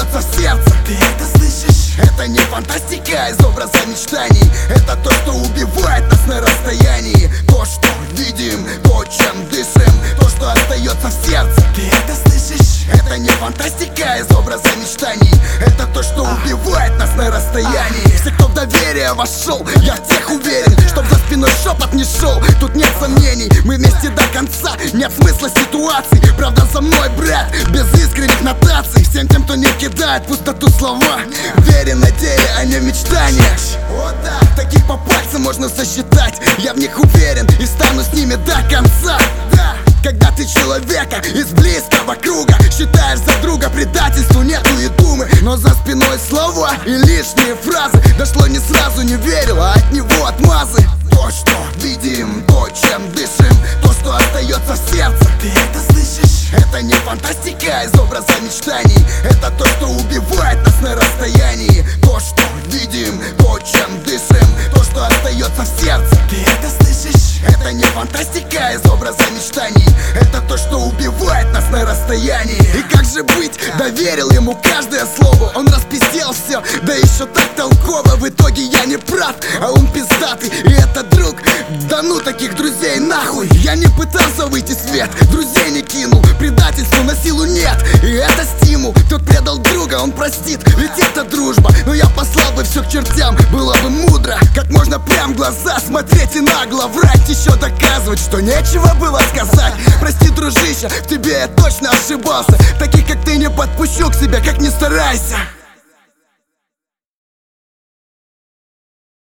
остается в сердце. Ты это слышишь? Это не фантастика из образа мечтаний. Это то, что убивает нас на расстоянии. То, что видим, то, чем дышим, то, что остается в сердце. Ты это слышишь? Это не фантастика из образа мечтаний. Это то, что убивает нас на расстоянии. Все, кто в доверие вошел, я в тех уверен, чтоб за спиной шепот не шел. Тут нет сомнений, мы вместе до конца. Нет смысла ситуаций, правда за мной, брат, без искренних нотаций. Всем тем, кто не кидает пустоту слова, верен на деле, а не мечтаниях. О да, таких по пальцам можно сосчитать. Я в них уверен и стану с ними до конца. Да. Когда ты человека из близкого круга считаешь за друга, предательству нету и думы. Но за спиной слова и лишние фразы. Дошло не сразу, не верил, а от него отмазы. То, что видим, то, чем дышим, то, что остается в сердце. Ты это слышишь? Это не фантастика из образа мечтаний. Это то, что убивает нас на расстоянии. То, что видим, то, чем дышим, то, что остается в сердце. Ты это слышишь? Это не фантастика из образа мечтаний. Это то, что убивает нас на расстоянии. И как же быть? Доверил ему каждое слово. Он распиздел все, да еще так толково. В итоге я не прав, а он пиздатый. И это друг, да ну таких друзей нахуй. Я не пытался выйти в свет, друзей не кинул. Предательству на силу нет, и это стимул. Кто предал друга, он простит, ведь это дружба. Но я послал бы все к чертям, было бы мудро. Как можно прям в глаза смотреть и нагло врать, еще доказывать, что нечего было сказать. Прости, дружище, в тебе я точно ошибался. Таких, как ты, не подпущу к себе, как ни старайся.